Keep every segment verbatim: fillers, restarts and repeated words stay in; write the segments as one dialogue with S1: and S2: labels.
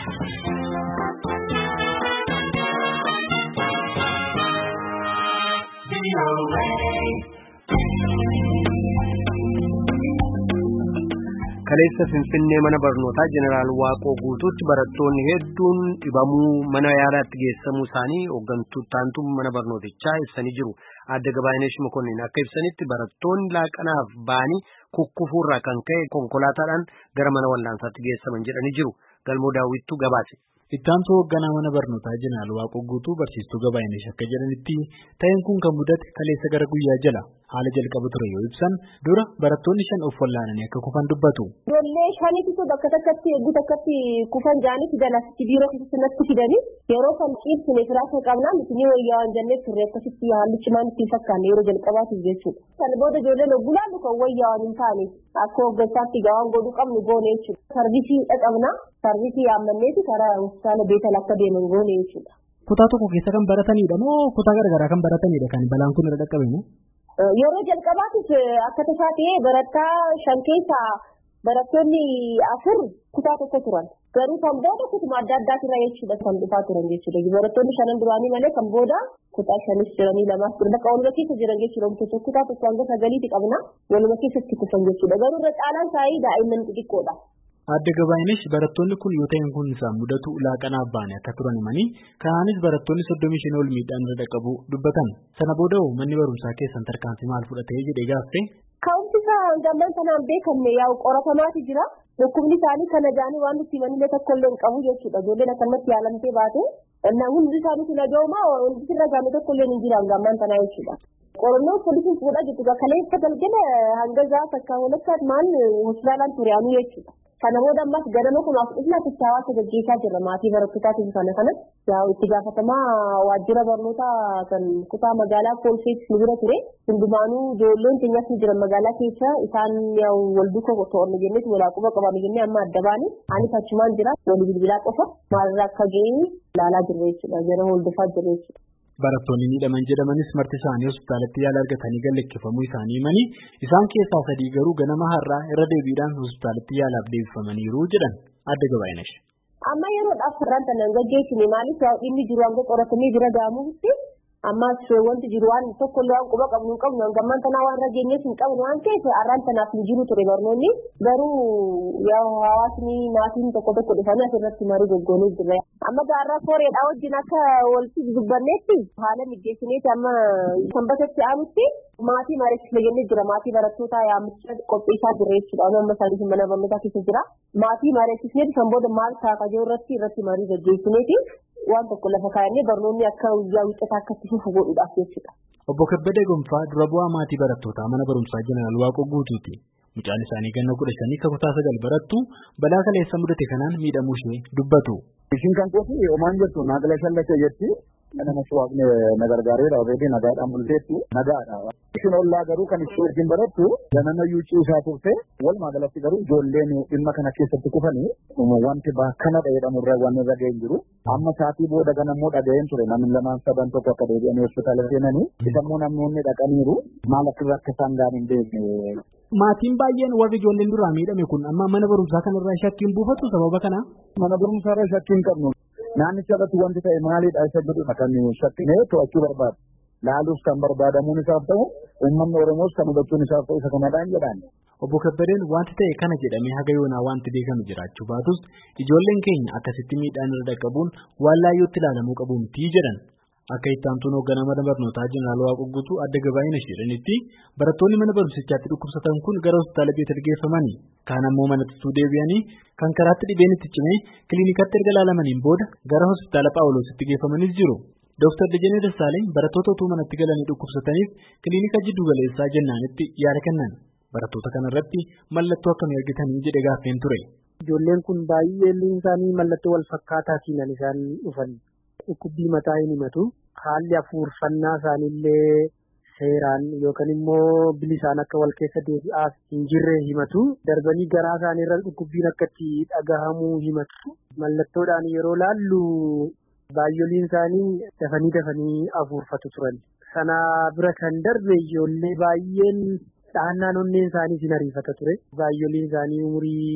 S1: Kaleessa Finfinnee mana barnootaa Jeneraal Waaqoo guutuutti barattoonni hedduun dhibamuu mana yaalaatti geessamuu isaanii hooggantuuttaantu mana barnootichaa ibsanii jiru. Adda Gabaayinesh Mokonnin akka ibsanitti barattoonni laaqanaaf ba'anii kukkufuurraa kan ka'e konkolaataadhaan gara mana wal'aansaatti geessaman jedhanii jiru. Galmoo Daawwittuu gabaase.
S2: Ittaantu hoogganaa mana barnootaa Jeneraal Waaqoo guutuu barsiistuu Gabaayinesh akka jedhanitti ta'een kun kan mudate kaleessa gara guyyaa jala haala jalqabu ture yoo ibsan dura barattoonni shan of wallaananii akka kufan dubbatu.
S3: Ijoollee shaniitu bakka takkatti eeguu takkatti kufan jaanii fidalatti biiroo keessatti fidanii yeroo kan ciibsine firaasa qabnaa miti ni wayyaa waan jennee turre akkasitti haalli cimaan ittiin fakkaanne yeroo jalqabaatiif jechuudha. Kan booda ijoolleen oggulaallu kan wayyaa waan hin taane akka hooggansaatti gawaan godhuu qabnu goone jechuudha. Sarvisii dhaqabnaa sarvisii yaammanneeti karaa hospitaala Beetal akka deeman goone jechuudha.
S2: Kutaa tokko keessa kan baratanidha moo kutaa garaagaraa kan baratanidha kan balaan kun irra dhaqqabe?
S3: Yeroo jalqabaatiif akka tasaa ta'ee barattaa shan keessaa barattoonni afur kutaa tokko turan. Garuu kan booda kutuma adda addaatirra jechuudha kan dhufaa turan jechuudha. Barattoonni shanan duraanii malee kan booda kutaa shanis jiranii lamaas turan. Bakka waluma keessa jiran jechuudha. Kutaa tokko hanga sagaliiti qabna. Waluma keessatti kufan jechuudha. Garuu irra caalaan isaanii daa'imman xixiqqoodha.
S2: Adda Gabaayinesh barattoonni kun yoo ta'an kun isaan mudatu laaqanaaf ba'anii akka turan himanii kanaanis barattoonni soddomii shan ol miidhaan irra dhaqqabu dubbatan. Sana booda manni barumsaa keessan tarkaanfii maal fudhatee jedhee gaaffee.
S3: Ka'umsi isaa gamman sanaan beekamne yaa'u qoratamaa jira. Dhukkubni isaanii kana jaanii waan nuti himanii tokko illee hin qabu jechuudha. Ijoolleen akkanatti yaalamtee baate hundi isaanii kun aja'umaa hundi irra gaame tokko illee hin jiran gamman sanaa jechuudha. Qorannoo poolisiin fuudhaa jirtu kaleessa galgala hanga gaafa akka walakkaatti maal hospitaalaan ture aanuu jechuudha. Kana booda ammas gadama kunaaf dhufna itti hawaasa gaggeessaa jirra maatii barattootaatiif kana kanas yaa itti gaafatamaa waajjira barnootaa kan kutaa magaalaa Koolfeetti nu bira ture hundumaanuu ijoolleen keenyas ni jiran magaalaa keessa isaan yaa wal duukaa to'annu jennee walaa quba qabannu jennee amma adda baane anis achumaan jira walii bilbilaa qofa maalirraa akka ga'e ilaalaa jirra jechuudha jara hordofaa jirra jechuudha.
S2: Barattoonni miidhaman jedhamanis marti isaanii hospitaalatti yaala argatanii galleeffamuu isaanii himanii isaan keessaa sadii garuu ganama har'aa irra deebiidhaan hospitaalatti yaalaaf deebifamaniiru jedhan Adda Gabaayinesh.
S3: Amma yeroodhaaf sararaan tanaan gaggeessine maaliif dhimmi jiru hanga qoratamee bira ga'amuutti ammas wanti jiru waan tokko illee waan quba qabnu hin qabnu hangammaan tanaa waan rageenyees hin qabnu waan ta'eef har'aan tanaaf hin jiru ture barnoonni garuu yaa hawaasni maatiin tokko tokko dhufanii asirratti marii goggoonee jirra. Amma gaarraa kooreedhaa wajjin akka walitti dubbanneetti haala mijeessineeti amma sanbatatti aanutti maatii mareessine jennee jira maatii barattootaa yaamicha qopheessaa jirra jechuudha. Amma isaanii mana barnootaa keessa jira. Maatii mareessisneeti kan booda maal ta'a yoo irratti irratti marii gaggeessineeti waan tokko lafa kaayannee barnoonni akka guyyaa wixataa akkatti fufu godhuudhaaf jechuudha.
S2: Obbo Kabbadee Gonfaa dura bu'aa maatii barattootaa mana barumsaa Jeneraal Waaqoo guutuuti. Mucaan isaanii ganna kudha shanii kutaa sagal barattu balaa kaleessa mudate kanaan miidhamuu ishee dubbatu.
S4: Isin kan kooti omaan jirtu naagala shallate jetti nama suwaaqne nagargaareera obeedii nagaadhaan bulteetti nagaadha. Isin ollaa garuu kan ishee wajjin barattu ganana yuucii isaa turte walumaa galatti garuu ijoolleen dhimma kana keessatti kufanii wanti baakana jedhamurra waan irra ga'een jiru. Amma saatii booda ganammoo dhaga'een ture namni lamaan sadan tokko akka deebi'anii hospitaala seenanii isammoo namoonni dhaqaniiru maal akka irra akka isaan ga'an hin beekne.
S2: Maatiin baay'een warri ijoolleen duraa miidhame kun amma mana barumsaa kanarraa shakkiin buufatu sababa kana.
S4: Mana barumsaarraa shakkiin qabnu naannicha irratti wanti ta'e maalidha isa jedhudha kan shakkinee to'achuu barbaadu. Laaluus kan barbaadamuun isaaf ta'u uummanni Oromoos kan hubachuun isaaf ta'u isa kanadhaan jedhaan.
S2: Obbo Kabbadeen wanti ta'e kana jedhamee haga yoonaa wanti beekamu jiraachuu baatus ijoolleen keenya akkasitti miidhaan irra dhaqqabuun waan laayyootti ilaalamuu qabu miti jedhan. Akka ittaantuun hoogganaa mana barnootaa Jeneraal Waaqoo guutuu Adda Gabaayinesh jedhanitti barattoonni mana barumsichaatti dhukkubsatan kun gara hospitaala Beetal geeffamanii kaan ammoo manatti deebi'anii kan karaatti dhibeen itti cimee kiliinikatti erga laalamaniin booda gara hospitaala Phaawulositti geeffamanis jiru. Dooktar Dajanee Dassaaleny barattoota utuu manatti galanii dhukkubsataniif kiliinika jiddu galeessaa jennaanitti yaada kennan. Barattoota kanarratti mallattoo akkamii argitanii jedhee gaaffeen ture.
S5: Ijoolleen kun baay'een isaanii mallattoo wal fakkaataa isaan dhufan. Dhukkubbii mataa hin himatu. Haalli hafuurfannaa isaaniillee seeraan yookaan immoo bilisaan akka wal keessa deebi'aaf hin jirre himatu. Darbanii garaa isaaniirra dhukkubbiin akka itti dhagahamuu himatu. Mallattoodhaan yeroo laallu baay'oliin isaanii dafanii dafanii hafuurfatu turan. Sana bira kan darbe ijoollee baay'een dhaannaan onneen isaanii sin ariifata ture. Baay'oliin isaanii umurii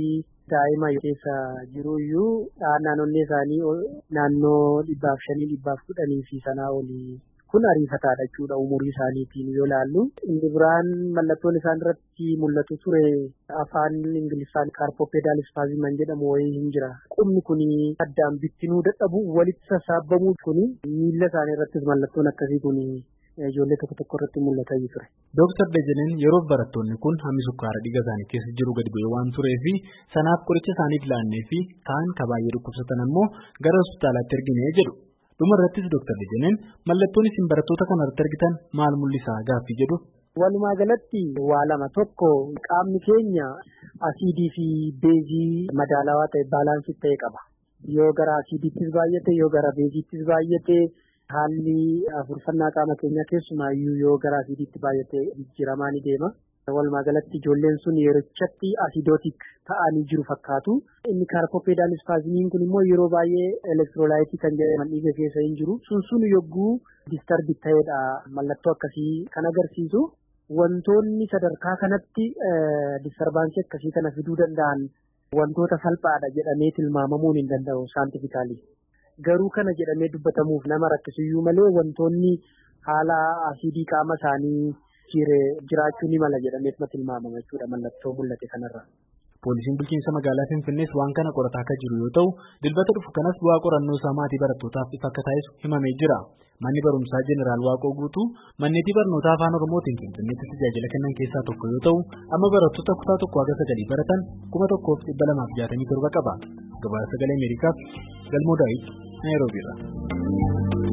S5: daa'ima keessa jiru iyyuu naannolee isaanii naannoo dhibbaaf shanii dhibbaaf kudhanii fi sanaa olii kun ariifataadha jechuudha umurii isaaniitiin yoo ilaallu. Inni biraan mallattoon isaan irratti mul'atu ture afaan Ingiliffaan kaarpoopedaal ispaazimii jedhamu wayii hin jira. Qubni kun addaan bittinuu dadhabu walitti sassaabamuu kun miila isaanii irrattis mallattoon akkasii kun ijoollee tokko tokko irratti mul'ataa ture.
S2: Dooktar Dajaneen yeroo barattoonni kun hammi sukkaara dhiiga isaanii keessa jiru gadi bu'ee waan tureefi sanaaf qoricha isaaniif laannee fi kaan ka baay'ee dhukkubsatan ammoo gara hospitaalaatti erginee jedhu. Dhuma irrattis Dooktar Dajaneen mallattoon isin barattoota kanarratti argitan maal mul'isaa gaaffii jedhu.
S5: Walumaa galatti waa lama tokko qaamni keenya asiidii fi beezii madaalawaa ta'e baalaansii ta'e qaba. Yoo gara asiidiittis baay'ate yoo gara beeziittis baay'ate haalli afurfannaa qaama keenyaa keessumaayyuu yoo gara asiidiitti baay'ate jijjiiramaa ni deema. Walumaa galatti ijoolleen sun yerochatti asiidootik ta'anii jiru fakkaatu. Inni kaarpoopedaal ispaazimiin kun immoo yeroo baay'ee elektiroolaayitii kan jedhaman dhiiga keessa hin jiru. Sun sun yogguu distarbi ta'edha mallattoo akkasii kan agarsiisu. Wantoonni sadarkaa kanatti distarbaansi akkasii kana fiduu danda'an wantoota salphaadha jedhamee tilmaamamuun hin danda'u saayintifikaalii. Garuu kana jedhamee dubbatamuuf nama rakkisuyyuu malee wantoonni haala asiidii qaama isaanii jiraachuu ni mala jedhameetuma tilmaamama jechuudha mallattoo mul'ate kanarra.
S2: Poolisiin bulchiinsa magaalaa Finfinnees waan kana qorataa akka jiru yoo ta'u, dilbata dhufu kanas bu'aa qorannoo isaa maatii barattootaaf ifa akka taasisu himamee jira. Manni barumsaa Jeneraal Waaqoo Guutuu manneetii barnootaa afaan Oromootiin Finfinneetti tajaajila kennan keessaa tokko yoo ta'u, amma barattoota kutaa tokko haga sagalii baratan kuma tokkoof dhibba lamaaf jaatamii torba qaba. Gabaasa Sagalee Ameerikaaf Galmoo Daawit Naayiroobiirra.